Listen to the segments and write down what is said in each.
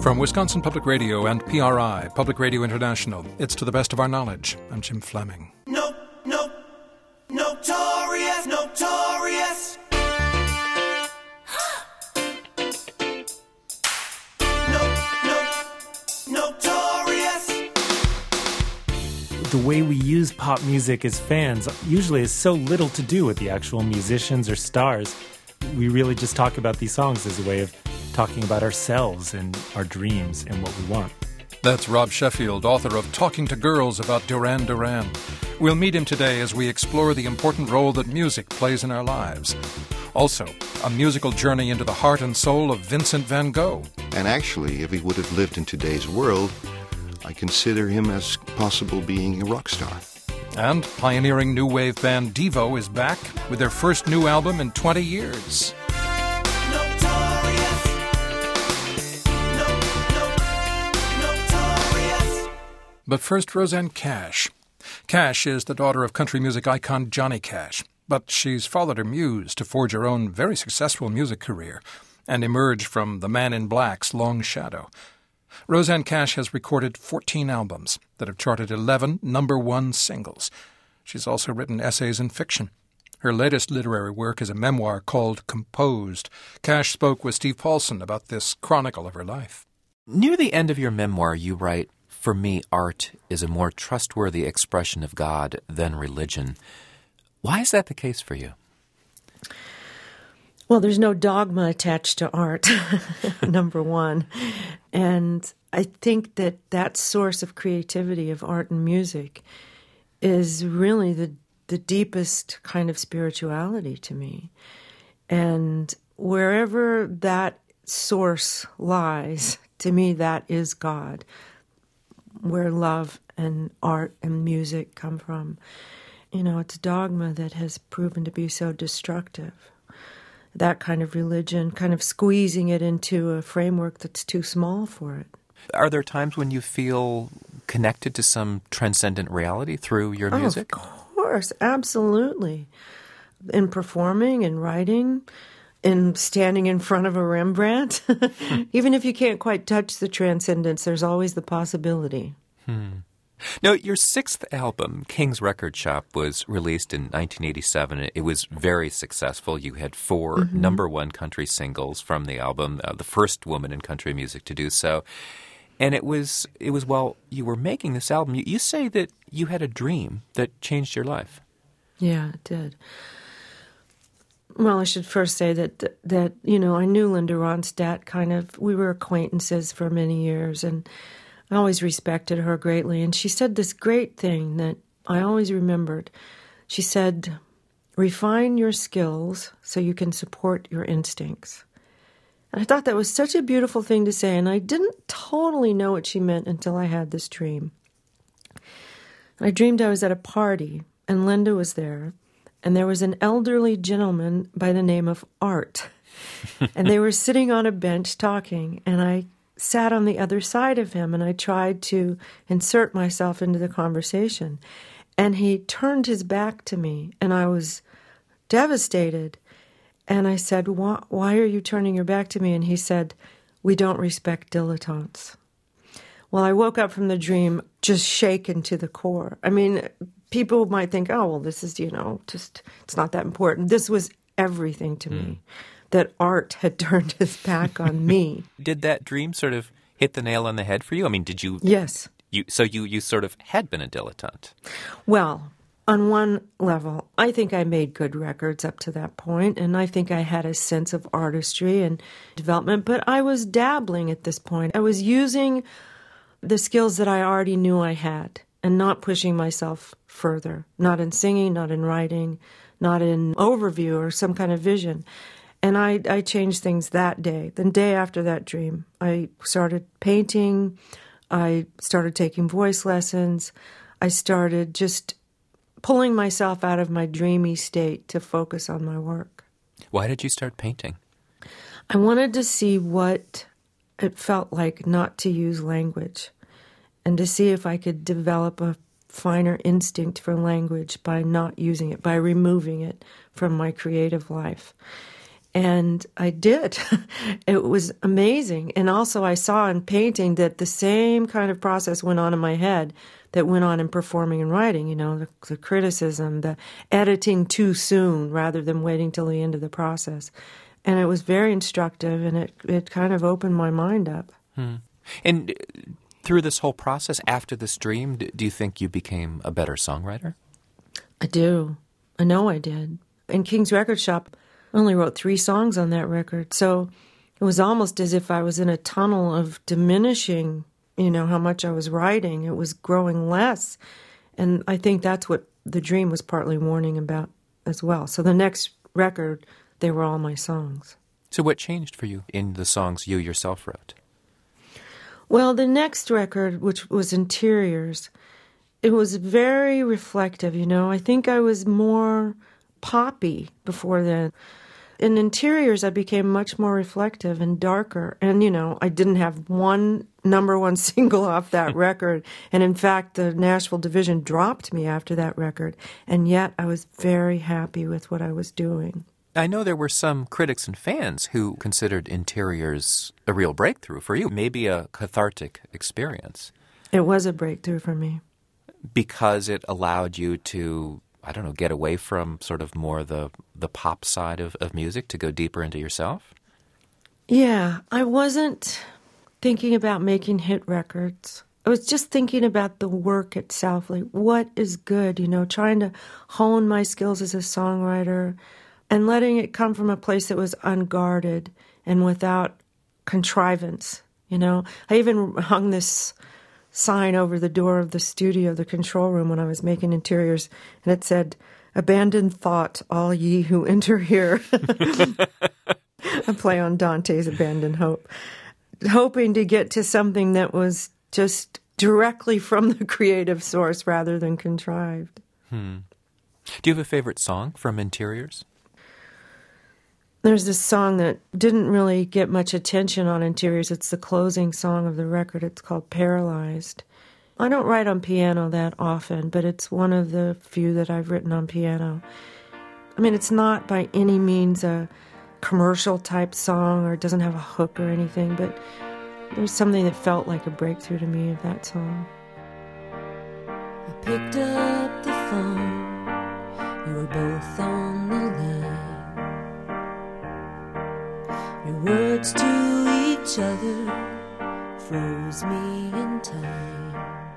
From Wisconsin Public Radio and PRI, Public Radio International, it's To the Best of Our Knowledge. I'm Jim Fleming. Notorious. Notorious. The way we use pop music as fans usually has so little to do with the actual musicians or stars. We really just talk about these songs as a way of talking about ourselves and our dreams and what we want. That's Rob Sheffield, author of Talking to Girls about Duran Duran. We'll meet him today as we explore the important role that music plays in our lives. Also, a musical journey into the heart and soul of Vincent van Gogh. And actually, if he would have lived in today's world, I consider him as possible being a rock star. And pioneering new wave band Devo is back with their first new album in 20 years. But first, Rosanne Cash. Cash is the daughter of country music icon Johnny Cash, but she's followed her muse to forge her own very successful music career and emerge from the Man in Black's long shadow. Rosanne Cash has recorded 14 albums that have charted 11 #1 singles. She's also written essays and fiction. Her latest literary work is a memoir called Composed. Cash spoke with Steve Paulson about this chronicle of her life. Near the end of your memoir, you write, "For me, art is a more trustworthy expression of God than religion." Why is that the case for you? Well, there's no dogma attached to art, number one. And I think that source of creativity of art and music is really the deepest kind of spirituality to me. And wherever that source lies, to me, that is God, where love and art and music come from. You know, it's dogma that has proven to be so destructive. That kind of religion, kind of squeezing it into a framework that's too small for it. Are there times when you feel connected to some transcendent reality through your music? Of course, absolutely. In performing and writing, in standing in front of a Rembrandt. Even if you can't quite touch the transcendence, there's always the possibility. Now, your sixth album, King's Record Shop, was released in 1987. It was very successful. You had 4 #1 country singles from the album, the first woman in country music to do so. And it was while you were making this album, you say that you had a dream that changed your life. Yeah, it did. Well, I should first say that you know, I knew Linda Ronstadt we were acquaintances for many years, and I always respected her greatly. And she said this great thing that I always remembered. She said, "Refine your skills so you can support your instincts." And I thought that was such a beautiful thing to say, and I didn't totally know what she meant until I had this dream. I dreamed I was at a party, and Linda was there, and there was an elderly gentleman by the name of Art. And they were sitting on a bench talking, and I sat on the other side of him, and I tried to insert myself into the conversation. And he turned his back to me, and I was devastated. And I said, why are you turning your back to me? And he said, "We don't respect dilettantes." Well, I woke up from the dream just shaken to the core. I mean, people might think, oh, well, this is, just, it's not that important. This was everything to me, that Art had turned his back on me. Did that dream sort of hit the nail on the head for you? I mean, did you... Yes. So you sort of had been a dilettante. Well, on one level, I think I made good records up to that point, and I think I had a sense of artistry and development, but I was dabbling at this point. I was using the skills that I already knew I had and not pushing myself further, not in singing, not in writing, not in overview or some kind of vision. And I changed things that day. The day after that dream, I started painting, I started taking voice lessons, I started just pulling myself out of my dreamy state to focus on my work. Why did you start painting? I wanted to see what it felt like not to use language and to see if I could develop a finer instinct for language by not using it, by removing it from my creative life. And I did. It was amazing. And also I saw in painting that the same kind of process went on in my head that went on in performing and writing, the criticism, the editing too soon rather than waiting till the end of the process. And it was very instructive, and it kind of opened my mind up. And through this whole process, after this dream, do you think you became a better songwriter? I do. I know I did. In King's Record Shop, I only wrote 3 songs on that record, so it was almost as if I was in a tunnel of diminishing, how much I was writing. It was growing less, and I think that's what the dream was partly warning about as well. So the next record, they were all my songs. So what changed for you in the songs you yourself wrote? Well, the next record, which was Interiors, it was very reflective, I think I was more poppy before then. In Interiors, I became much more reflective and darker. And, I didn't have one number 1 single off that record. And in fact, the Nashville division dropped me after that record. And yet I was very happy with what I was doing. I know there were some critics and fans who considered Interiors a real breakthrough for you, maybe a cathartic experience. It was a breakthrough for me. Because it allowed you to, get away from sort of more the pop side of music to go deeper into yourself? Yeah, I wasn't thinking about making hit records. I was just thinking about the work itself, like what is good, trying to hone my skills as a songwriter and letting it come from a place that was unguarded and without contrivance, I even hung this sign over the door of the studio, the control room, when I was making Interiors, and it said, "Abandon thought, all ye who enter here." A play on Dante's Abandon Hope. Hoping to get to something that was just directly from the creative source rather than contrived. Do you have a favorite song from Interiors? There's this song that didn't really get much attention on Interiors. It's the closing song of the record. It's called Paralyzed. I don't write on piano that often, but it's one of the few that I've written on piano. I mean, it's not by any means a commercial-type song, or it doesn't have a hook or anything, but there's something that felt like a breakthrough to me of that song. I picked up the phone. You were both on the line. Your words to each other froze me in time.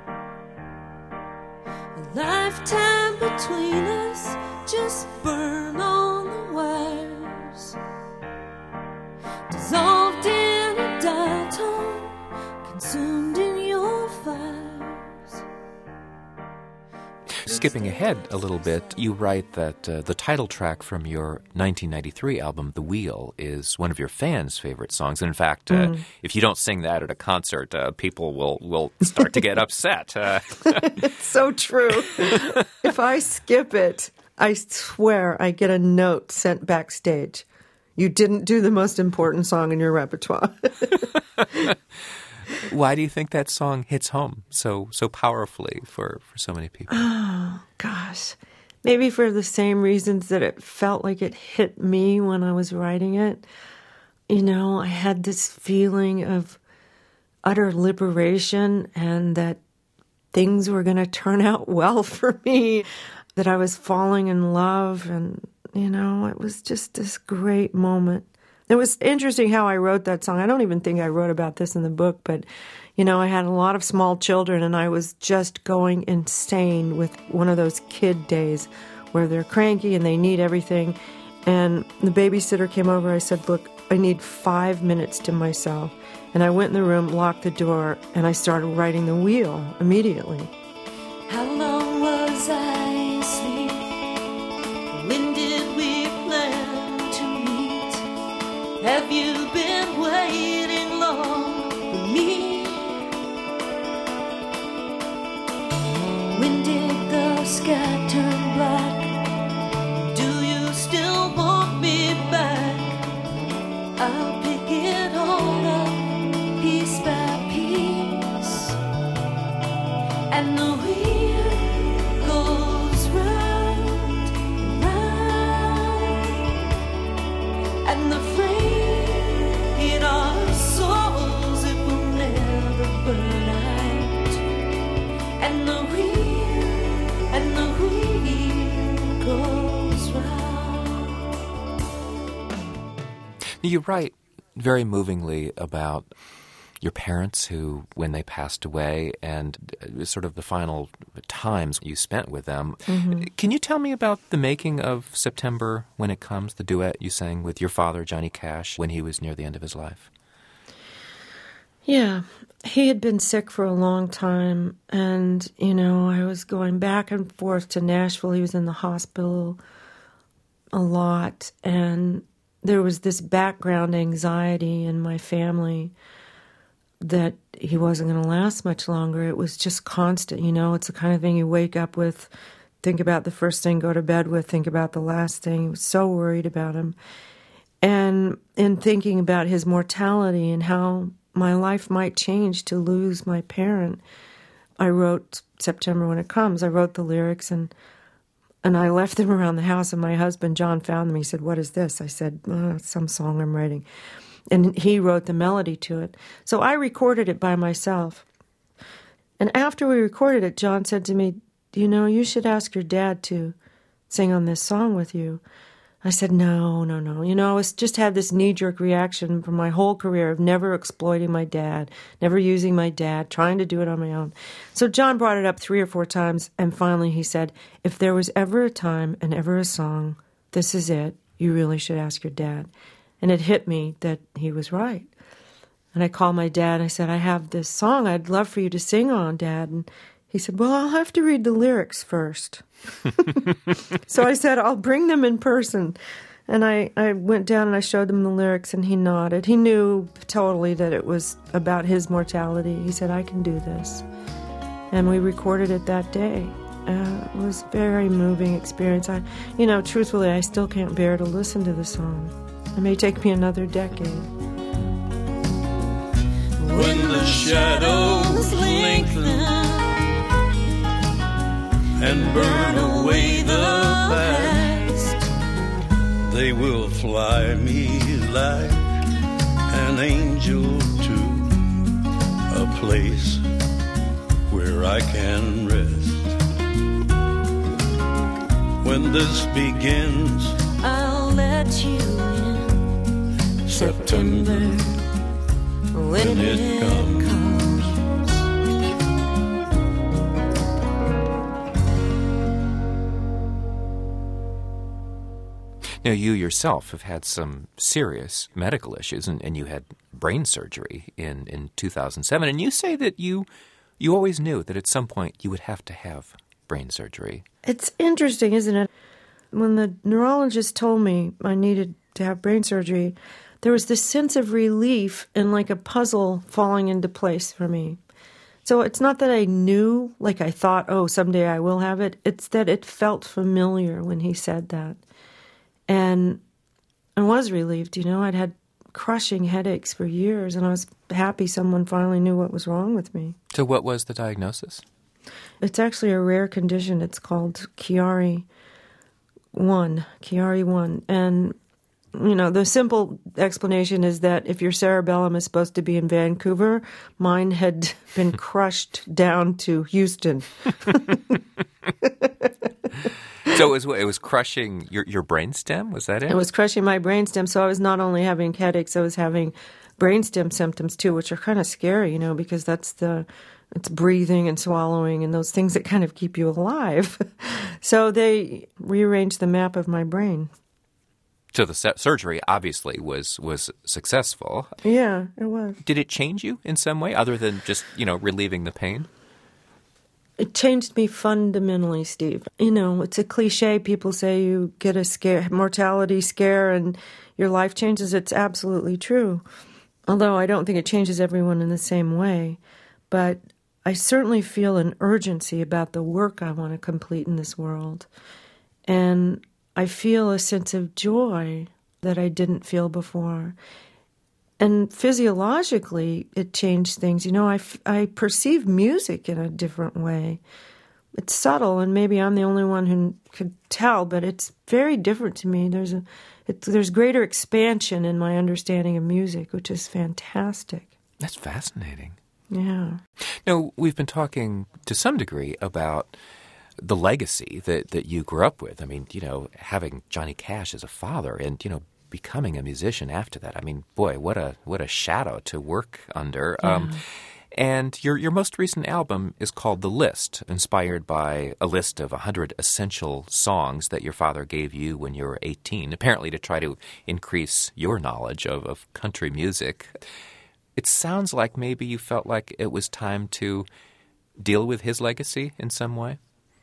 A lifetime between us just burned on the wires, dissolved in a dial tone, consumed in your fires. Skipping ahead a little bit, you write that the title track from your 1993 album, The Wheel, is one of your fans' favorite songs. And in fact, if you don't sing that at a concert, people will start to get upset. It's so true. If I skip it, I swear I get a note sent backstage. You didn't do the most important song in your repertoire. Why do you think that song hits home so powerfully for so many people? Oh, gosh. Maybe for the same reasons that it felt like it hit me when I was writing it. I had this feeling of utter liberation and that things were going to turn out well for me, that I was falling in love, and, it was just this great moment. It was interesting how I wrote that song. I don't even think I wrote about this in the book, but, I had a lot of small children, and I was just going insane with one of those kid days where they're cranky and they need everything. And the babysitter came over. I said, "Look, I need 5 minutes to myself." And I went in the room, locked the door, and I started writing The Wheel immediately. How long was I asleep? When did we plan to meet? Have you been waiting long for me? When did the sky turn black? Do you still want me back? I'll pick it all up piece by piece, and the wheel You write very movingly about your parents who, when they passed away, and sort of the final times you spent with them. Mm-hmm. Can you tell me about the making of September When It Comes, the duet you sang with your father, Johnny Cash, when he was near the end of his life? Yeah, he had been sick for a long time, and, I was going back and forth to Nashville. He was in the hospital a lot, and there was this background anxiety in my family that he wasn't going to last much longer. It was just constant, It's the kind of thing you wake up with, think about the first thing, go to bed with, think about the last thing. I was so worried about him. And in thinking about his mortality and how my life might change to lose my parent, I wrote September When It Comes. I wrote the lyrics, and I left them around the house, and my husband, John, found them. He said, "What is this?" I said, "It's some song I'm writing." And he wrote the melody to it. So I recorded it by myself. And after we recorded it, John said to me, "You should ask your dad to sing on this song with you." I said, no. I was just had this knee-jerk reaction from my whole career of never exploiting my dad, never using my dad, trying to do it on my own. So John brought it up 3 or 4 times, and finally he said, "If there was ever a time and ever a song, this is it. You really should ask your dad." And it hit me that he was right. And I called my dad and I said, "I have this song I'd love for you to sing on, Dad." And he said, "Well, I'll have to read the lyrics first." So I said, "I'll bring them in person." And I went down and I showed him the lyrics, and he nodded. He knew totally that it was about his mortality. He said, "I can do this." And we recorded it that day. It was a very moving experience. Truthfully, I still can't bear to listen to the song. It may take me another decade. When the shadows lengthen and burn away the past, they will fly me like an angel to a place where I can rest. When this begins, I'll let you in. September, when it comes. Now, you yourself have had some serious medical issues, and you had brain surgery in 2007. And you say that you always knew that at some point you would have to have brain surgery. It's interesting, isn't it? When the neurologist told me I needed to have brain surgery, there was this sense of relief and like a puzzle falling into place for me. So it's not that I knew, like I thought, oh, someday I will have it. It's that it felt familiar when he said that. And I was relieved, I'd had crushing headaches for years, and I was happy someone finally knew what was wrong with me. So what was the diagnosis? It's actually a rare condition. It's called Chiari 1. And, the simple explanation is that if your cerebellum is supposed to be in Vancouver, mine had been crushed down to Houston. So it was crushing your brainstem? Was that it? It was crushing my brainstem. So I was not only having headaches, I was having brainstem symptoms too, which are kind of scary, because it's breathing and swallowing and those things that kind of keep you alive. So they rearranged the map of my brain. So the surgery obviously was successful. Yeah, it was. Did it change you in some way other than just, relieving the pain? It changed me fundamentally, Steve. It's a cliche. People say you get a mortality scare and your life changes. It's absolutely true. Although I don't think it changes everyone in the same way. But I certainly feel an urgency about the work I want to complete in this world. And I feel a sense of joy that I didn't feel before. And physiologically, it changed things. I perceive music in a different way. It's subtle, and maybe I'm the only one who could tell, but it's very different to me. There's greater expansion in my understanding of music, which is fantastic. That's fascinating. Yeah. Now, we've been talking to some degree about the legacy that you grew up with. I mean, having Johnny Cash as a father and, becoming a musician after that. I mean, boy, what a shadow to work under. And your most recent album is called The List, inspired by a list of 100 essential songs that your father gave you when you were 18, apparently to try to increase your knowledge of country music. It sounds like maybe you felt like it was time to deal with his legacy in some way.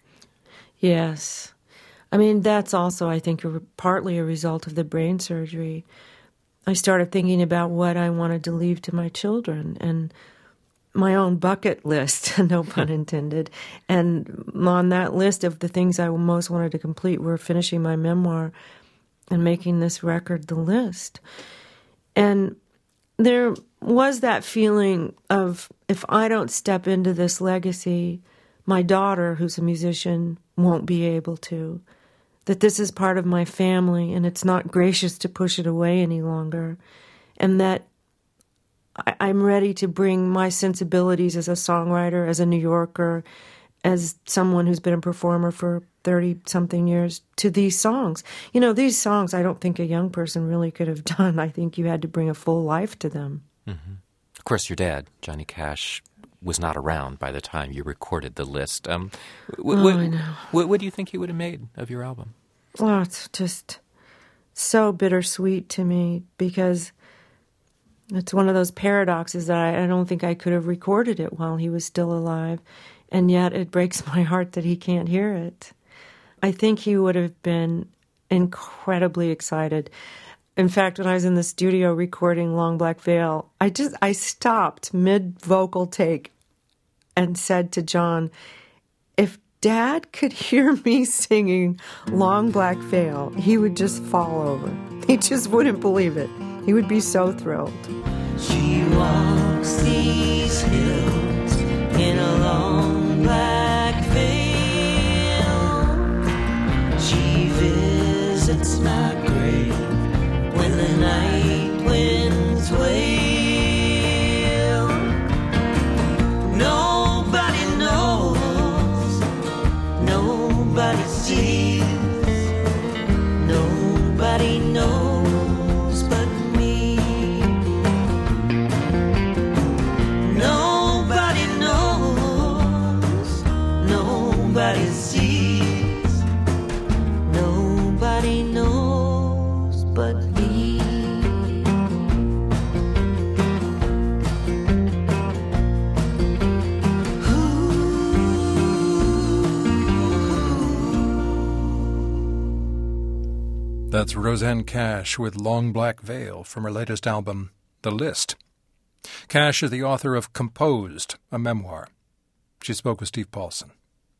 Yes. I mean, that's also, I think, partly a result of the brain surgery. I started thinking about what I wanted to leave to my children and my own bucket list, no pun intended. And on that list of the things I most wanted to complete were finishing my memoir and making this record, The List. And there was that feeling of, if I don't step into this legacy, my daughter, who's a musician, won't be able to. That this is part of my family and it's not gracious to push it away any longer. And that I'm ready to bring my sensibilities as a songwriter, as a New Yorker, as someone who's been a performer for 30-something years to these songs. You know, these songs I don't think a young person really could have done. I think you had to bring a full life to them. Mm-hmm. Of course, your dad, Johnny Cash, was not around by the time you recorded The List. I know. What do you think he would have made of your album? Well, it's just so bittersweet to me because it's one of those paradoxes that I don't think I could have recorded it while he was still alive, and yet it breaks my heart that he can't hear it. I think he would have been incredibly excited. In fact, when I was in the studio recording Long Black Veil, I stopped mid-vocal take and said to John, if Dad could hear me singing Long Black Veil, he would just fall over. He just wouldn't believe it. He would be so thrilled. She walks these hills in a long black veil. She visits my grave when the night winds wail. Nobody knows, nobody sees, nobody knows but me. Nobody knows, nobody sees, nobody knows but me. That's Rosanne Cash with Long Black Veil from her latest album, The List. Cash is the author of Composed, a memoir. She spoke with Steve Paulson.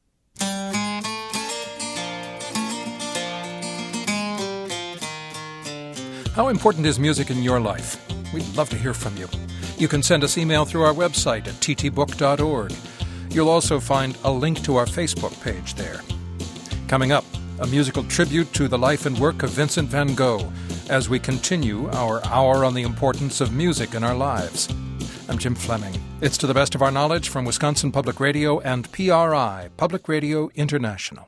How important is music in your life? We'd love to hear from you. You can send us email through our website at ttbook.org. You'll also find a link to our Facebook page there. Coming up, a musical tribute to the life and work of Vincent van Gogh as we continue our hour on the importance of music in our lives. I'm Jim Fleming. It's To the Best of Our Knowledge from Wisconsin Public Radio and PRI, Public Radio International.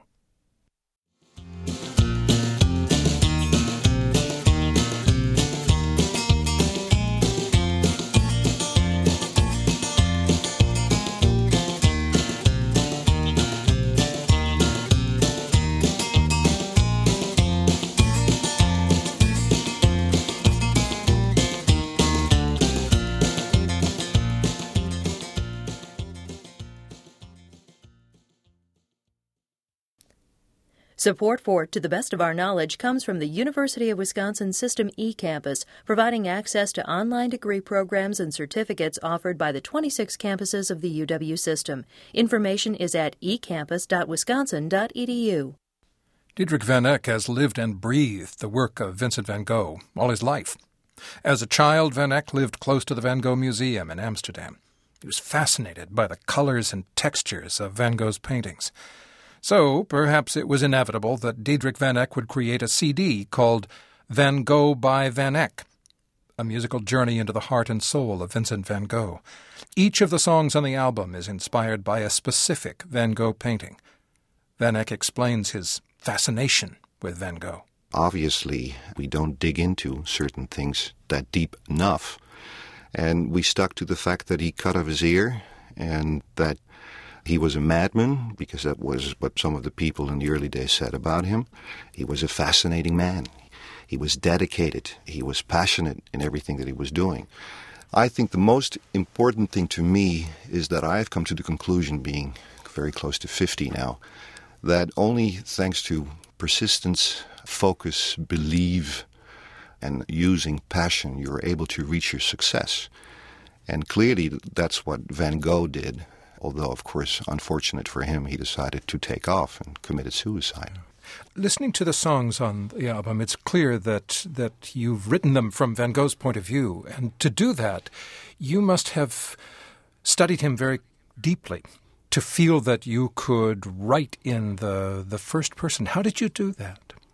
Support for To the Best of Our Knowledge comes from the University of Wisconsin System eCampus, providing access to online degree programs and certificates offered by the 26 campuses of the UW system. Information is at ecampus.wisconsin.edu. Diedrich Van Eyck has lived and breathed the work of Vincent van Gogh all his life. As a child, Van Eyck lived close to the Van Gogh Museum in Amsterdam. He was fascinated by the colors and textures of Van Gogh's paintings. So, perhaps it was inevitable that Diedrich Van Eyck would create a CD called Van Gogh by Van Eyck, a musical journey into the heart and soul of Vincent van Gogh. Each of the songs on the album is inspired by a specific Van Gogh painting. Van Eyck explains his fascination with Van Gogh. obviously we don't dig into certain things that deep enough. And we stuck to the fact that he cut off his ear and that he was a madman, because that was what some of the people in the early days said about him. He was a fascinating man. He was dedicated. He was passionate in everything that he was doing. I think the most important thing to me is that I've come to the conclusion, being very close to 50 now, that only thanks to persistence, focus, belief, and using passion, you're able to reach your success. And clearly that's what Van Gogh did, although, of course, unfortunate for him, he decided to take off and committed suicide. Listening to the songs on the album, it's clear that you've written them from Van Gogh's point of view. And to do that, you must have studied him very deeply to feel that you could write in the first person. How did you do that?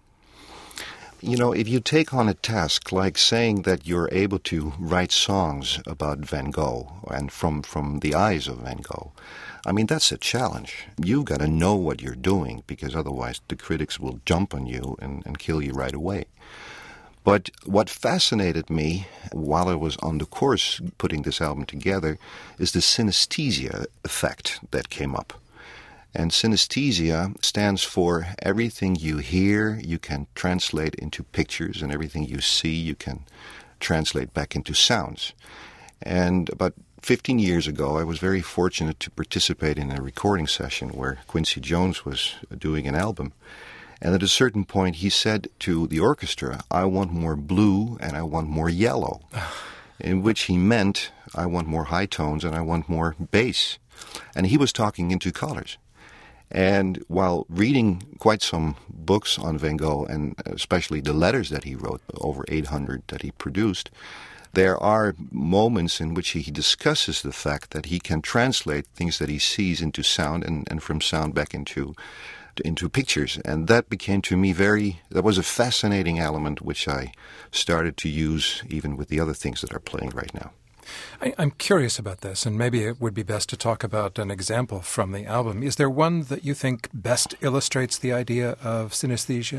You know, if you take on a task like saying that you're able to write songs about Van Gogh and from the eyes of Van Gogh, I mean, that's a challenge. You've got to know what you're doing, because otherwise the critics will jump on you and kill you right away. But what fascinated me while I was on the course putting this album together is the synesthesia effect that came up. And synesthesia stands for everything you hear, you can translate into pictures, and everything you see, you can translate back into sounds. And about 15 years ago, I was very fortunate to participate in a recording session where Quincy Jones was doing an album. And at a certain point, he said to the orchestra, "I want more blue and I want more yellow," in which he meant, I want more high tones and I want more bass. And he was talking into colors. And while reading quite some books on Van Gogh, and especially the letters that he wrote, over 800 that he produced, there are moments in which he discusses the fact that he can translate things that he sees into sound and from sound back into pictures. And that became to me that was a fascinating element which I started to use even with the other things that are playing right now. I'm curious about this, and maybe it would be best to talk about an example from the album. Is there one that you think best illustrates the idea of synesthesia?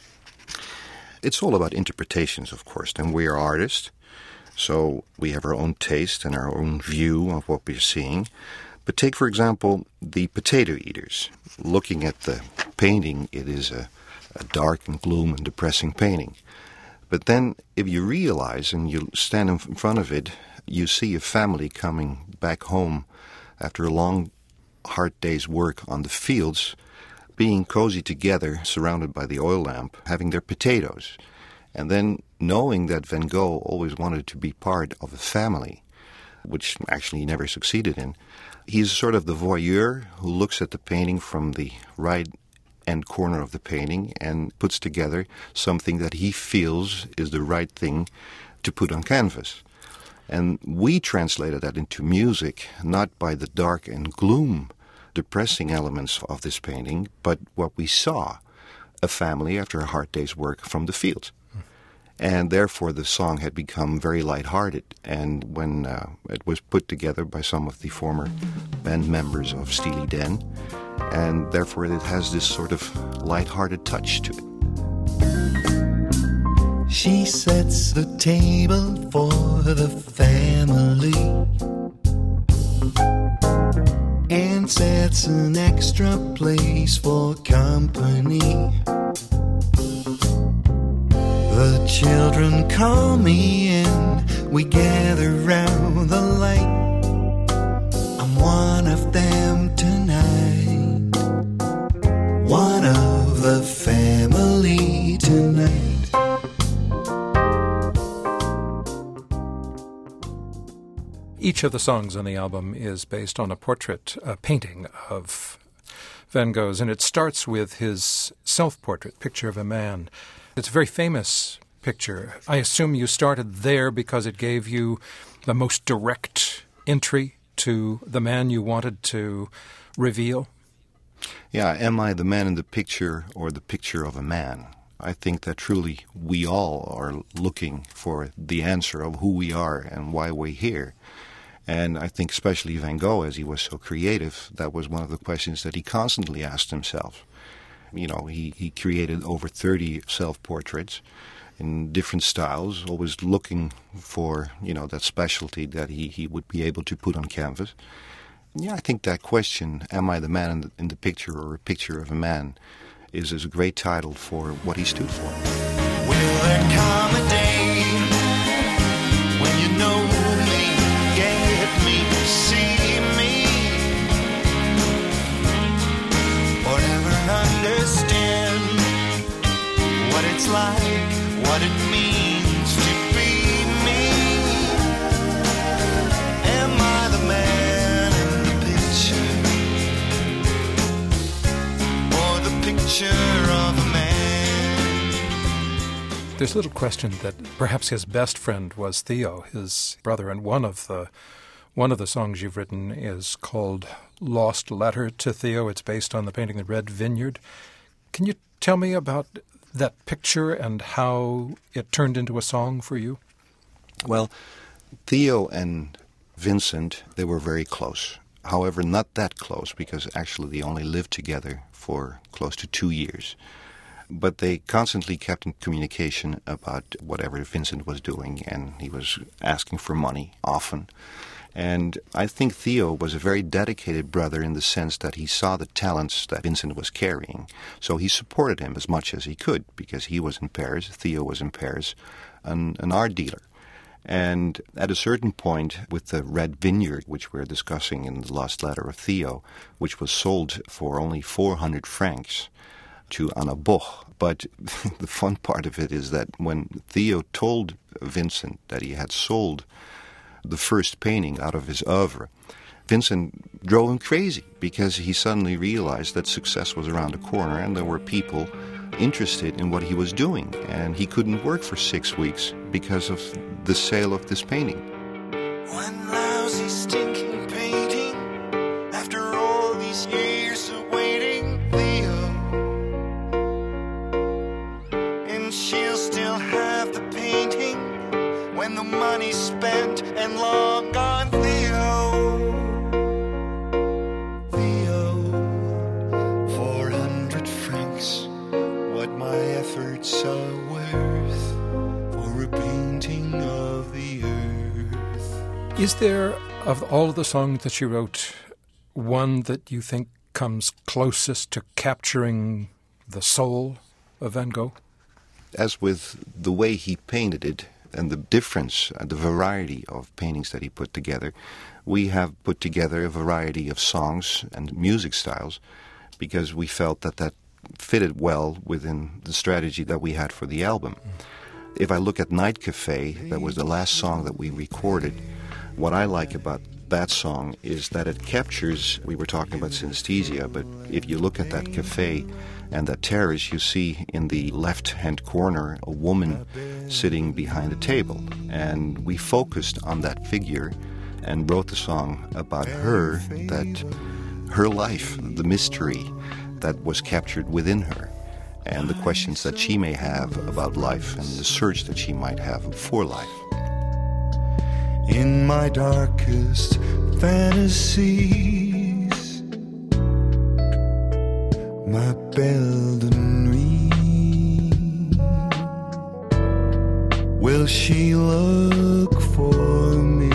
It's all about interpretations, of course, and we are artists, so we have our own taste and our own view of what we're seeing. But take, for example, the Potato Eaters. Looking at the painting, it is a dark and gloom and depressing painting. But then if you realize and you stand in front of it, you see a family coming back home after a long, hard day's work on the fields, being cozy together, surrounded by the oil lamp, having their potatoes. And then knowing that Van Gogh always wanted to be part of a family, which actually he never succeeded in, he's sort of the voyeur who looks at the painting from the right end corner of the painting and puts together something that he feels is the right thing to put on canvas. And we translated that into music, not by the dark and gloom, depressing elements of this painting, but what we saw, a family after a hard day's work from the fields. And therefore the song had become very lighthearted. And when it was put together by some of the former band members of Steely Dan, and therefore it has this sort of lighthearted touch to it. She sets the table for the family and sets an extra place for company. The children call me in, we gather round the light. I'm one of them tonight, one of the family tonight. Each of the songs on the album is based on a painting of Van Gogh's, and it starts with his self-portrait, Picture of a Man. It's a very famous picture. I assume you started there because it gave you the most direct entry to the man you wanted to reveal? Yeah, am I the man in the picture or the picture of a man? I think that truly we all are looking for the answer of who we are and why we're here. And I think especially Van Gogh, as he was so creative, that was one of the questions that he constantly asked himself. he created over 30 self-portraits in different styles, always looking for, that specialty that he would be able to put on canvas. Yeah, I think that question, am I the man in the picture or a picture of a man, is a great title for what he stood for. Will there come a day when you know me, get me, see me, or never understand what it's like, what it means to be me? Am I the man in the picture, or the picture of a man? There's little question that perhaps his best friend was Theo, his brother, and one of the songs you've written is called Lost Letter to Theo. It's based on the painting The Red Vineyard. Can you tell me about that picture and how it turned into a song for you? Well, Theo and Vincent, they were very close. However, not that close, because actually they only lived together for close to 2 years. But they constantly kept in communication about whatever Vincent was doing, and he was asking for money often. And I think Theo was a very dedicated brother in the sense that he saw the talents that Vincent was carrying. So he supported him as much as he could, because he was in Paris, Theo was in Paris, an art dealer. And at a certain point, with the Red Vineyard, which we're discussing in the Lost Letter of Theo, which was sold for only 400 francs, to Anna Boch. But the fun part of it is that when Theo told Vincent that he had sold the first painting out of his oeuvre, Vincent drove him crazy, because he suddenly realized that success was around the corner and there were people interested in what he was doing, and he couldn't work for 6 weeks because of the sale of this painting. One lousy stinking painting, after all these years of waiting, Theo, and she'll still have the painting when the money's spent and long gone. Theo, 400 francs, what my efforts are worth for a painting of the earth. Is there, of all of the songs that you wrote, one that you think comes closest to capturing the soul of Van Gogh? As with the way he painted it, and the difference, the variety of paintings that he put together, we have put together a variety of songs and music styles, because we felt that that fitted well within the strategy that we had for the album. If I look at Night Cafe, that was the last song that we recorded, what I like about that song is that it captures, we were talking about synesthesia, but if you look at that cafe and that terrace, you see in the left-hand corner a woman sitting behind a table. And we focused on that figure and wrote the song about her, that her life, the mystery that was captured within her, and the questions that she may have about life and the search that she might have for life. In my darkest fantasies, my belle de nuit, will she look for me?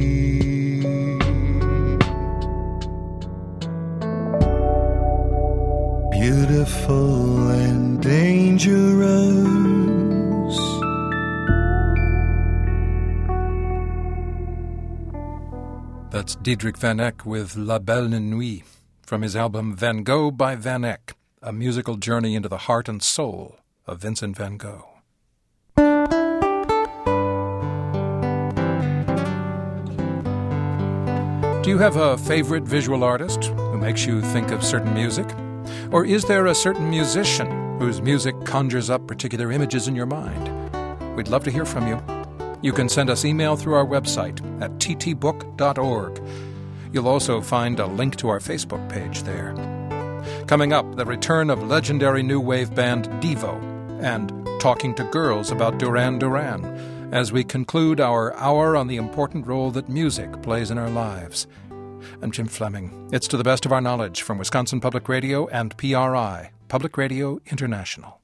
Beautiful and dangerous, That's Diedrich Van Eyck with La Belle Nuit from his album Van Gogh by Van Eyck, a musical journey into the heart and soul of Vincent van Gogh. Do you have a favorite visual artist who makes you think of certain music? Or is there a certain musician whose music conjures up particular images in your mind? We'd love to hear from you. You can send us email through our website at ttbook.org. You'll also find a link to our Facebook page there. Coming up, the return of legendary new wave band Devo and talking to girls about Duran Duran as we conclude our hour on the important role that music plays in our lives. I'm Jim Fleming. It's To the Best of Our Knowledge from Wisconsin Public Radio and PRI. Public Radio International.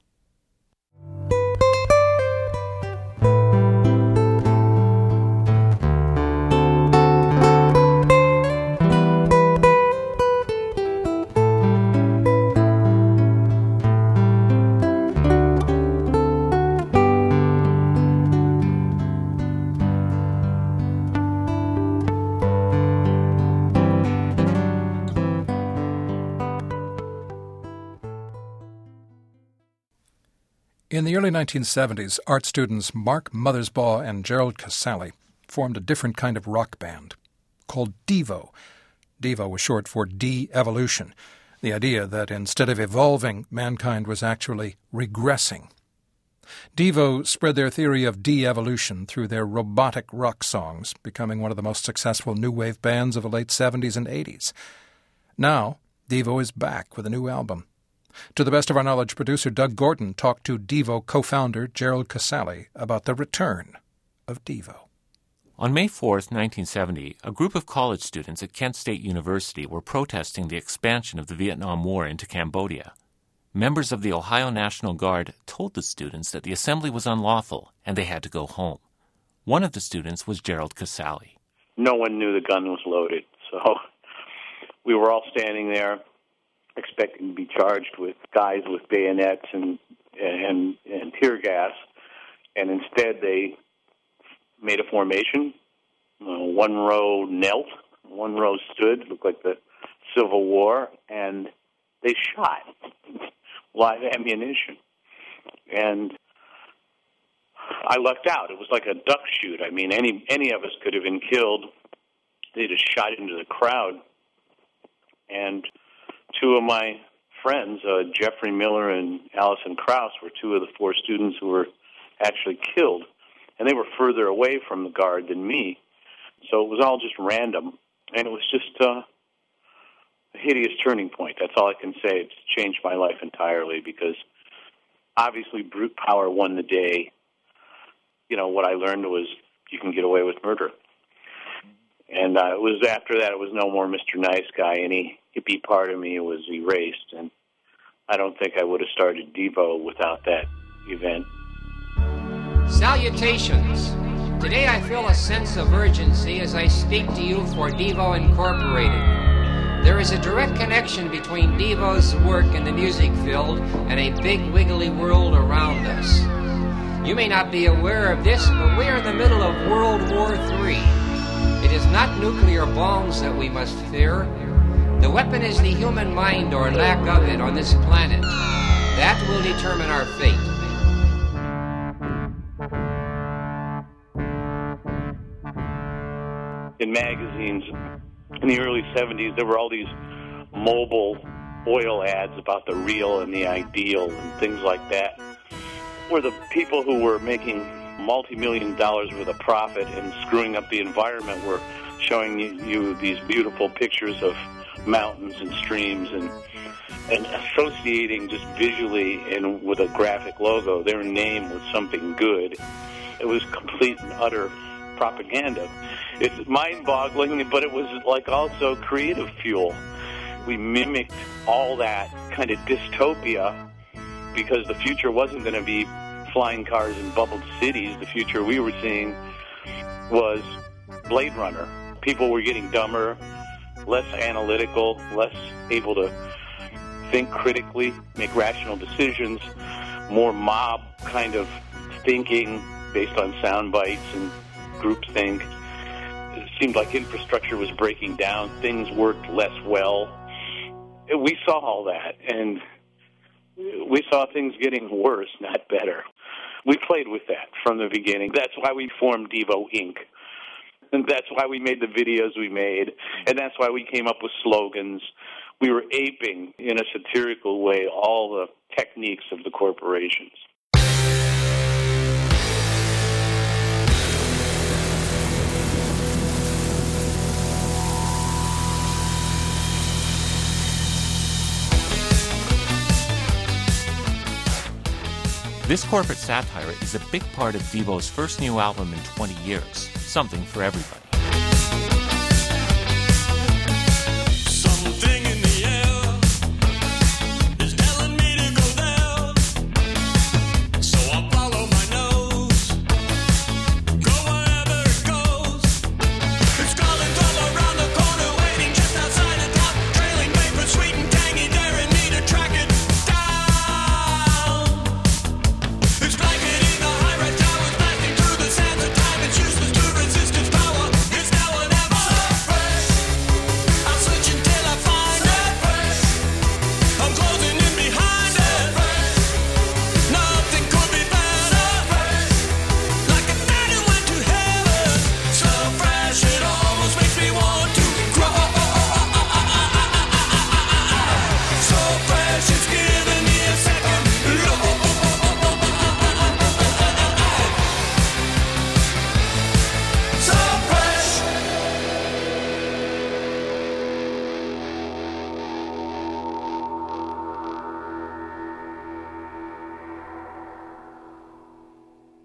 In the early 1970s, art students Mark Mothersbaugh and Gerald Casale formed a different kind of rock band called Devo. Devo was short for de-evolution, the idea that instead of evolving, mankind was actually regressing. Devo spread their theory of de-evolution through their robotic rock songs, becoming one of the most successful new wave bands of the late 70s and 80s. Now, Devo is back with a new album. To the best of our knowledge, producer Doug Gordon talked to Devo co-founder Gerald Casale about the return of Devo. On May 4th, 1970, a group of college students at Kent State University were protesting the expansion of the Vietnam War into Cambodia. Members of the Ohio National Guard told the students that the assembly was unlawful and they had to go home. One of the students was Gerald Casale. No one knew the gun was loaded, so we were all standing there expecting to be charged with guys with bayonets and tear gas, and instead they made a formation. One row knelt, one row stood, looked like the Civil War, and they shot live ammunition. And I lucked out. It was like a duck shoot. I mean, any of us could have been killed. They just shot into the crowd. And two of my friends, Jeffrey Miller and Allison Krause, were two of the four students who were actually killed. And they were further away from the Guard than me. So it was all just random. And it was just a hideous turning point. That's all I can say. It's changed my life entirely because obviously brute power won the day. You know, what I learned was you can get away with murder. And it was after that, it was no more Mr. Nice Guy. Any hippie part of me was erased. And I don't think I would have started Devo without that event. Salutations. Today I feel a sense of urgency as I speak to you for Devo Incorporated. There is a direct connection between Devo's work in the music field and a big wiggly world around us. You may not be aware of this, but we are in the middle of World War III. It is not nuclear bombs that we must fear. The weapon is the human mind or lack of it on this planet. That will determine our fate. In magazines in the early 70s, there were all these mobile oil ads about the real and the ideal and things like that, where the people who were making multi-million dollars worth of profit and screwing up the environment were showing you these beautiful pictures of mountains and streams and associating just visually and with a graphic logo their name with something good. It was complete and utter propaganda. It's mind-boggling, but it was like also creative fuel. We mimicked all that kind of dystopia because the future wasn't going to be flying cars and bubbled cities. The future we were seeing was Blade Runner. People were getting dumber, less analytical, less able to think critically, make rational decisions, more mob kind of thinking based on sound bites and groupthink. It seemed like infrastructure was breaking down. Things worked less well. We saw all that, and we saw things getting worse, not better. We played with that from the beginning. That's why we formed Devo Inc., and that's why we made the videos we made, and that's why we came up with slogans. We were aping, in a satirical way, all the techniques of the corporations. This corporate satire is a big part of Devo's first new album in 20 years, Something for Everybody. Something in the air is telling me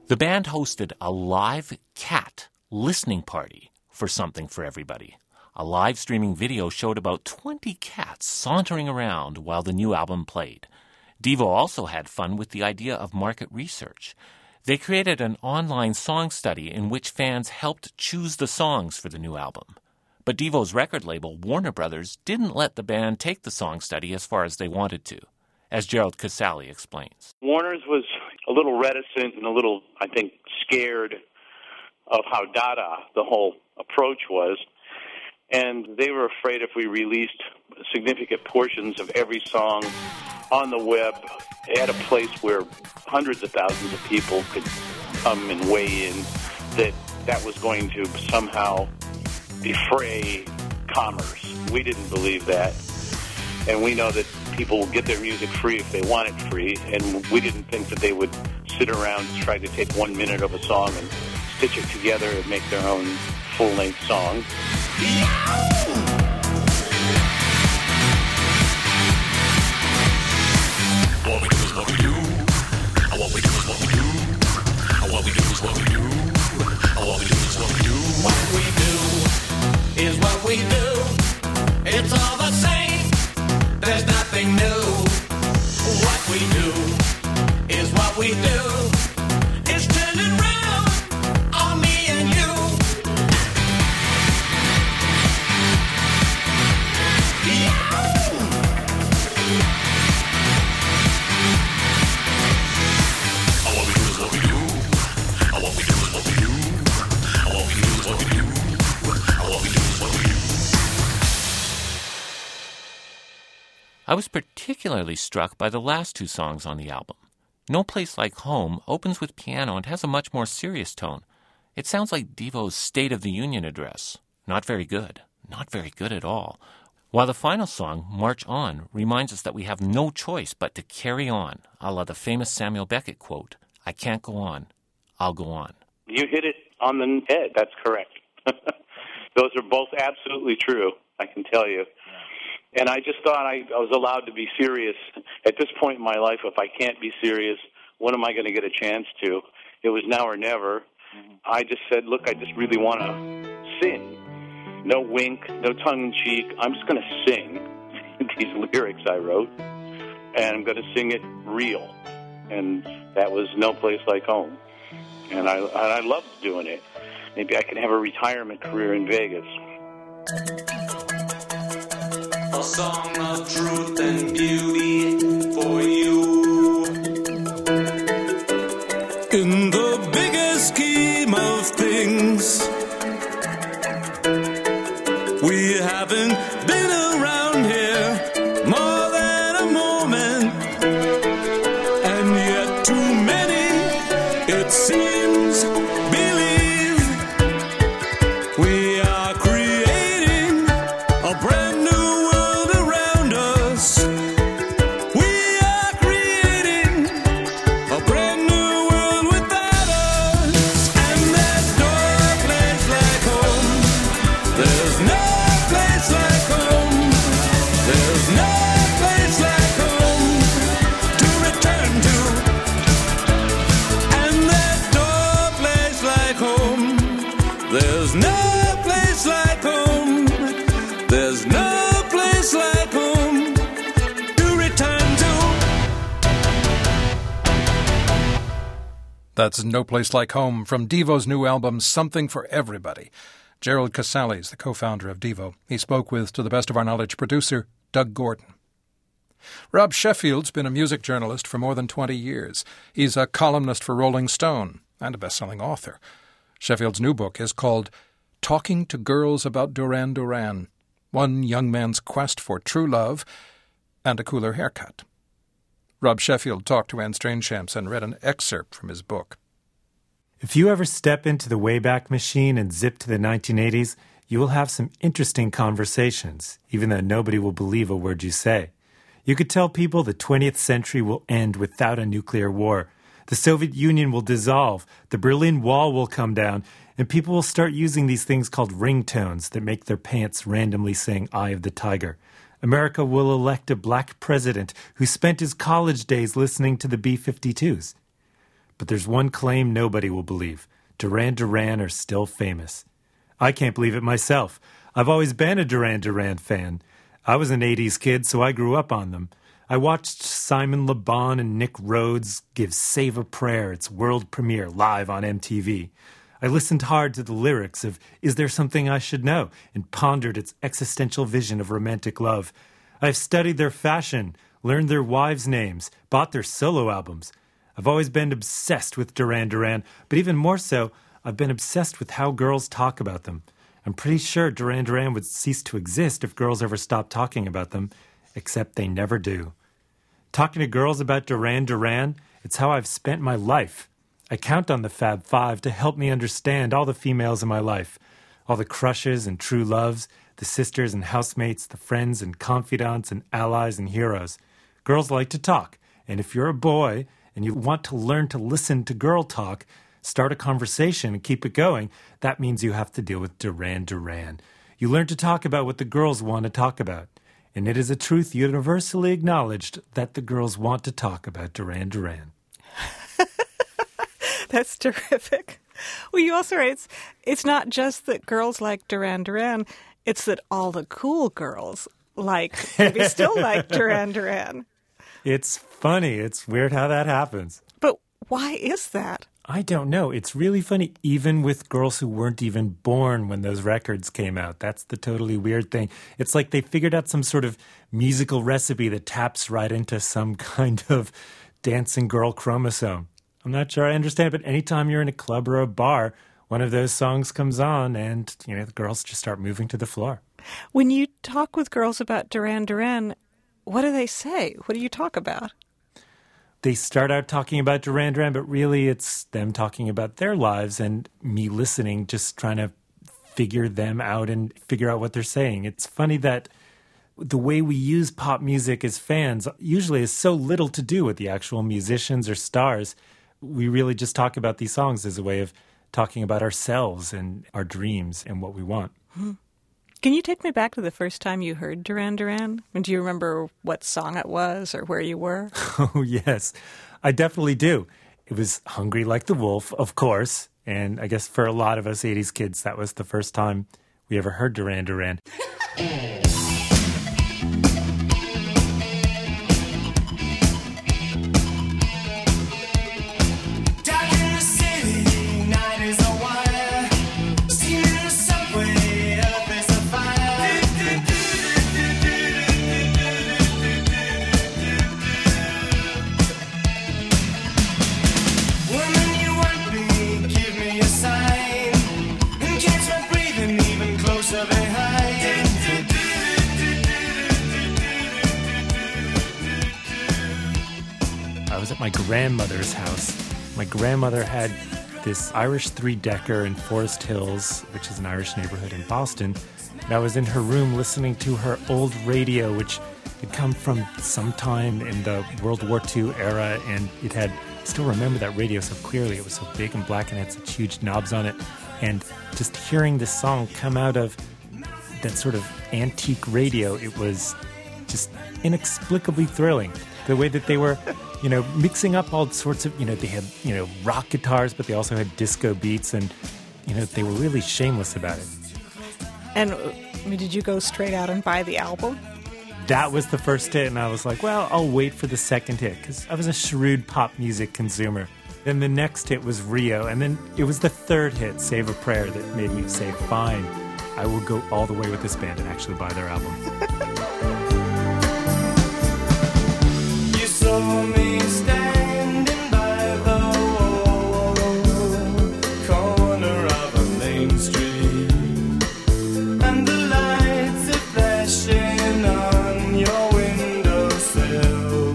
The band hosted a live cat listening party for Something for Everybody. A live streaming video showed about 20 cats sauntering around while the new album played. Devo also had fun with the idea of market research. They created an online song study in which fans helped choose the songs for the new album. But Devo's record label, Warner Brothers, didn't let the band take the song study as far as they wanted to, as Gerald Casale explains. Warner's was a little reticent and a little, I think, scared of how Dada the whole approach was. And they were afraid if we released significant portions of every song on the web at a place where hundreds of thousands of people could come and weigh in, that was going to somehow defray commerce. We didn't believe that. And we know that people will get their music free if they want it free, and we didn't think that they would sit around and try to take 1 minute of a song and stitch it together and make their own full-length song. What we do is what we do. What we do is what we do. What we do is what we do. What we do is what we do. What we do is what we do. It's all the same. There's nothing new. What we do is what we do. It's turning round on me and you. I was particularly struck by the last two songs on the album. No Place Like Home opens with piano and has a much more serious tone. It sounds like Devo's State of the Union address. Not very good. Not very good at all. While the final song, March On, reminds us that we have no choice but to carry on, a la the famous Samuel Beckett quote, "I can't go on, I'll go on." You hit it on the head. That's correct. Those are both absolutely true, I can tell you. And I just thought I was allowed to be serious. At this point in my life, if I can't be serious, when am I going to get a chance to? It was now or never. I just said, look, I just really want to sing. No wink, no tongue-in-cheek. I'm just going to sing these lyrics I wrote, and I'm going to sing it real. And that was No Place Like Home. And I loved doing it. Maybe I can have a retirement career in Vegas. A song of truth and beauty for you. In the bigger scheme of things, we haven't been around here more than a moment, and yet too many, it seems, believe we are creating a brand new world around us. We are creating a brand new world without us, and there's no place like home. There's no place like home. There's no place like home to return to, and there's no place like home. There's no place like home. There's no place like home to return to. That's No Place Like Home from Devo's new album, Something for Everybody. Gerald Casale is the co-founder of Devo. He spoke with, to the best of our knowledge, producer Doug Gordon. Rob Sheffield's been a music journalist for more than 20 years. He's a columnist for Rolling Stone and a best-selling author. Sheffield's new book is called Talking to Girls About Duran Duran, One Young Man's Quest for True Love and a Cooler Haircut. Rob Sheffield talked to Anne Strainchamps and read an excerpt from his book. If you ever step into the Wayback Machine and zip to the 1980s, you will have some interesting conversations, even though nobody will believe a word you say. You could tell people the 20th century will end without a nuclear war. The Soviet Union will dissolve, the Berlin Wall will come down, and people will start using these things called ringtones that make their pants randomly sing Eye of the Tiger. America will elect a black president who spent his college days listening to the B-52s. But there's one claim nobody will believe. Duran Duran are still famous. I can't believe it myself. I've always been a Duran Duran fan. I was an 80s kid, so I grew up on them. I watched Simon Le Bon and Nick Rhodes give Save a Prayer its world premiere live on MTV. I listened hard to the lyrics of Is There Something I Should Know and pondered its existential vision of romantic love. I've studied their fashion, learned their wives' names, bought their solo albums. I've always been obsessed with Duran Duran, but even more so, I've been obsessed with how girls talk about them. I'm pretty sure Duran Duran would cease to exist if girls ever stopped talking about them, except they never do. Talking to girls about Duran Duran, it's how I've spent my life. I count on the Fab Five to help me understand all the females in my life, all the crushes and true loves, the sisters and housemates, the friends and confidants and allies and heroes. Girls like to talk, and if you're a boy and you want to learn to listen to girl talk, start a conversation and keep it going, that means you have to deal with Duran Duran. You learn to talk about what the girls want to talk about. And it is a truth universally acknowledged that the girls want to talk about Duran Duran. That's terrific. Well, you also write, it's not just that girls like Duran Duran, it's that all the cool girls maybe still like Duran Duran. It's funny. It's weird how that happens. But why is that? I don't know. It's really funny, even with girls who weren't even born when those records came out. That's the totally weird thing. It's like they figured out some sort of musical recipe that taps right into some kind of dancing girl chromosome. I'm not sure I understand, but anytime you're in a club or a bar, one of those songs comes on and, the girls just start moving to the floor. When you talk with girls about Duran Duran, what do they say? What do you talk about? They start out talking about Duran Duran, but really it's them talking about their lives and me listening, just trying to figure them out and figure out what they're saying. It's funny that the way we use pop music as fans usually has so little to do with the actual musicians or stars. We really just talk about these songs as a way of talking about ourselves and our dreams and what we want. Mm-hmm. Can you take me back to the first time you heard Duran Duran? And do you remember what song it was or where you were? Oh, yes. I definitely do. It was Hungry Like the Wolf, of course. And I guess for a lot of us 80s kids, that was the first time we ever heard Duran Duran. At my grandmother's house. My grandmother had this Irish three-decker in Forest Hills, which is an Irish neighborhood in Boston. And I was in her room listening to her old radio, which had come from sometime in the World War II era, and it had, I still remember that radio so clearly. It was so big and black and had such huge knobs on it. And just hearing this song come out of that sort of antique radio, it was just inexplicably thrilling. The way that they were, mixing up all sorts of, they had, rock guitars, but they also had disco beats, and, they were really shameless about it. And did you go straight out and buy the album? That was the first hit, and I was like, well, I'll wait for the second hit, because I was a shrewd pop music consumer. Then the next hit was Rio, and then it was the third hit, Save a Prayer, that made me say, fine, I will go all the way with this band and actually buy their album. Saw me standing by the wall, corner of a main street, and the lights are flashing on your windowsill.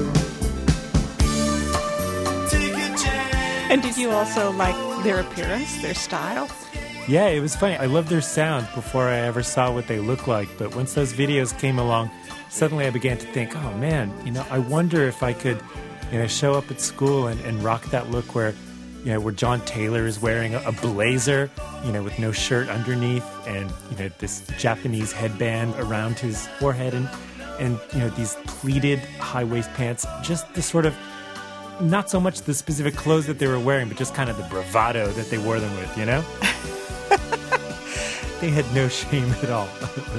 Take a chance. And did you also like their appearance, their style? Yeah, it was funny. I loved their sound before I ever saw what they looked like, but once those videos came along, suddenly I began to think, oh man, I wonder if I could, show up at school and rock that look where John Taylor is wearing a blazer, with no shirt underneath and, this Japanese headband around his forehead and these pleated high-waist pants, just the sort of, not so much the specific clothes that they were wearing, but just kind of the bravado that they wore them with, you know? They had no shame at all.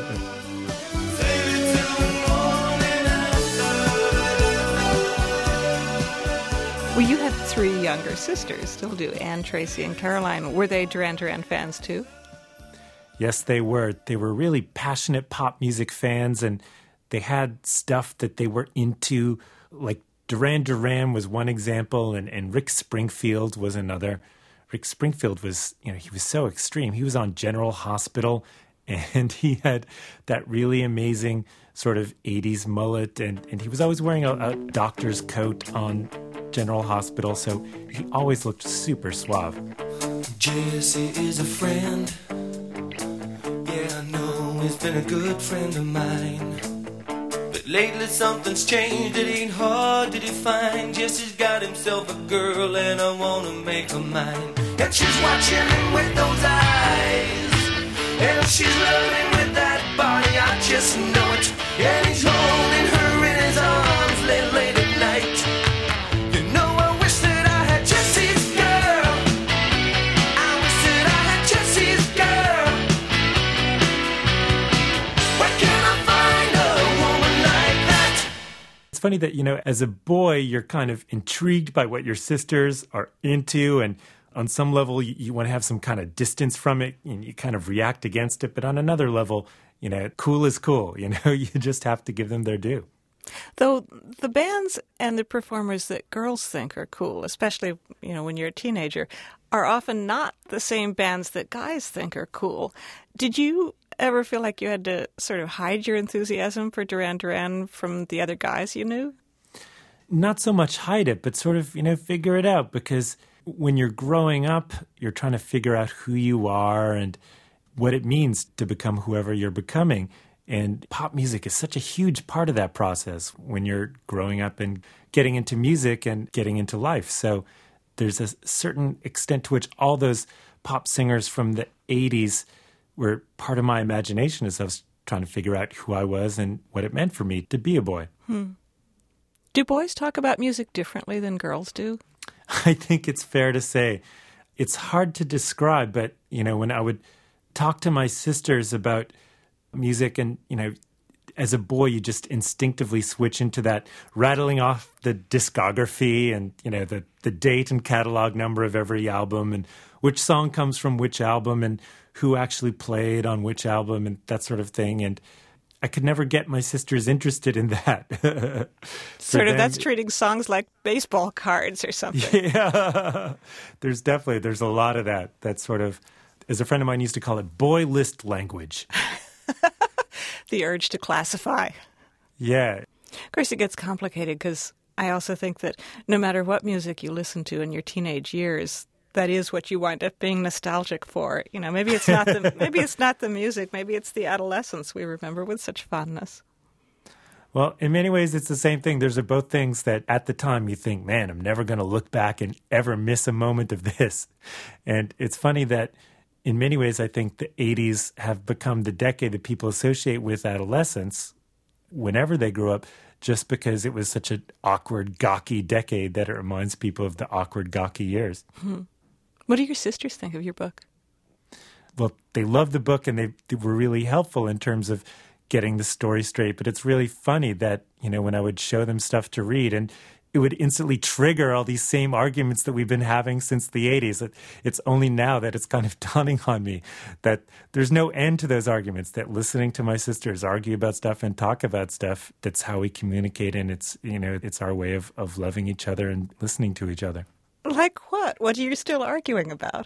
Well, you had 3 younger sisters, still do, Anne, Tracy, and Caroline. Were they Duran Duran fans too? Yes, they were. They were really passionate pop music fans, and they had stuff that they were into, like Duran Duran was one example, and Rick Springfield was another. Rick Springfield was, he was so extreme. He was on General Hospital, and he had that really amazing sort of 80s mullet, and he was always wearing a doctor's coat on General Hospital, so he always looked super suave. Jesse is a friend. Yeah, I know he's been a good friend of mine. But lately something's changed, it ain't hard to define. Jesse's got himself a girl and I wanna make her mine. And she's watching him with those eyes, and she's loving with that body, I just know it. And he's holding her in his arms late at night. You know I wish that I had Jesse's girl. I wish that I had Jesse's girl. Where can I find a woman like that? It's funny that, as a boy, you're kind of intrigued by what your sisters are into, and on some level, you want to have some kind of distance from it, and you kind of react against it. But on another level, cool is cool. You just have to give them their due. Though the bands and the performers that girls think are cool, especially, when you're a teenager, are often not the same bands that guys think are cool. Did you ever feel like you had to sort of hide your enthusiasm for Duran Duran from the other guys you knew? Not so much hide it, but sort of, figure it out, because when you're growing up, you're trying to figure out who you are and what it means to become whoever you're becoming. And pop music is such a huge part of that process when you're growing up and getting into music and getting into life. So there's a certain extent to which all those pop singers from the 80s were part of my imagination as I was trying to figure out who I was and what it meant for me to be a boy. Do boys talk about music differently than girls do? I think it's fair to say. It's hard to describe, but, when I would talk to my sisters about music and, as a boy, you just instinctively switch into that rattling off the discography and, the date and catalog number of every album and which song comes from which album and who actually played on which album and that sort of thing. And I could never get my sisters interested in that. That's treating songs like baseball cards or something. Yeah. There's a lot of that. That's sort of, as a friend of mine used to call it, boy list language. The urge to classify. Yeah. Of course, it gets complicated because I also think that no matter what music you listen to in your teenage years, that is what you wind up being nostalgic for. Maybe it's not the music, maybe it's the adolescence we remember with such fondness. Well, in many ways, it's the same thing. Those are both things that at the time you think, man, I'm never going to look back and ever miss a moment of this. And it's funny that in many ways, I think the 80s have become the decade that people associate with adolescence whenever they grew up, just because it was such an awkward, gawky decade that it reminds people of the awkward, gawky years. What do your sisters think of your book? Well, they loved the book, and they were really helpful in terms of getting the story straight. But it's really funny that, when I would show them stuff to read, and it would instantly trigger all these same arguments that we've been having since the 80s. It's only now that it's kind of dawning on me that there's no end to those arguments, that listening to my sisters argue about stuff and talk about stuff, that's how we communicate, and it's our way of loving each other and listening to each other. Like what? What are you still arguing about?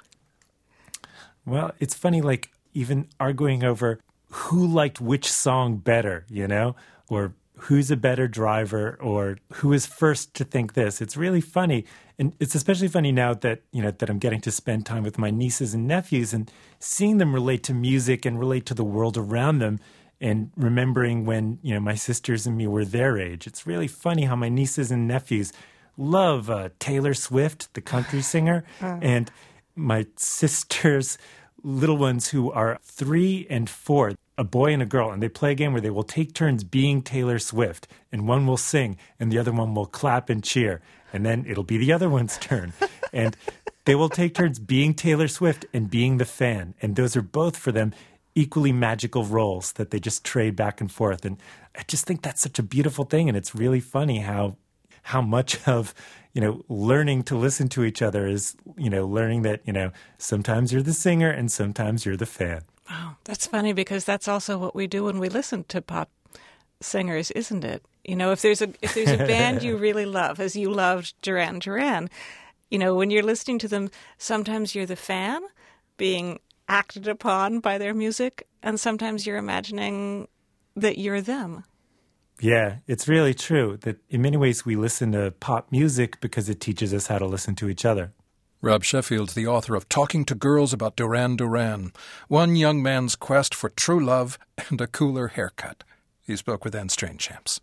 Well, it's funny, like even arguing over who liked which song better, or who's a better driver, or who is first to think this. It's really funny. And it's especially funny now that, that I'm getting to spend time with my nieces and nephews and seeing them relate to music and relate to the world around them, and remembering when, my sisters and me were their age. It's really funny how my nieces and nephews love Taylor Swift, the country singer, and my sisters' little ones who are 3 and 4, a boy and a girl, and they play a game where they will take turns being Taylor Swift, and one will sing, and the other one will clap and cheer, and then it'll be the other one's turn. And they will take turns being Taylor Swift and being the fan, and those are both for them equally magical roles that they just trade back and forth. And I just think that's such a beautiful thing, and it's really funny how much of, learning to listen to each other is, learning that, sometimes you're the singer and sometimes you're the fan. Wow, that's funny because that's also what we do when we listen to pop singers, isn't it? If there's a band you really love, as you loved Duran Duran, when you're listening to them, sometimes you're the fan being acted upon by their music, and sometimes you're imagining that you're them. Yeah, it's really true that in many ways we listen to pop music because it teaches us how to listen to each other. Rob Sheffield's the author of Talking to Girls About Duran Duran, One Young Man's Quest for True Love and a Cooler Haircut. He spoke with Anne Strainchamps.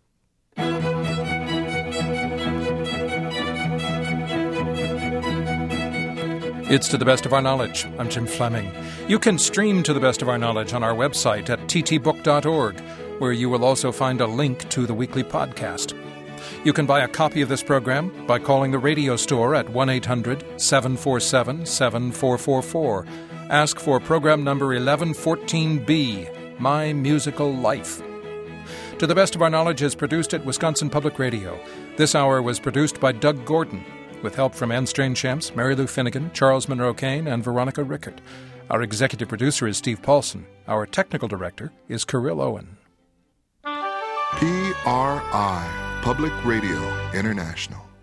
It's To the Best of Our Knowledge. I'm Jim Fleming. You can stream To the Best of Our Knowledge on our website at ttbook.org, where you will also find a link to the weekly podcast. You can buy a copy of this program by calling the radio store at 1-800-747-7444. Ask for program number 1114B, My Musical Life. To the Best of Our Knowledge is produced at Wisconsin Public Radio. This hour was produced by Doug Gordon, with help from Anne Strainchamps, Mary Lou Finnegan, Charles Monroe Kane, and Veronica Rickert. Our executive producer is Steve Paulson. Our technical director is Kirill Owen. PRI, Public Radio International.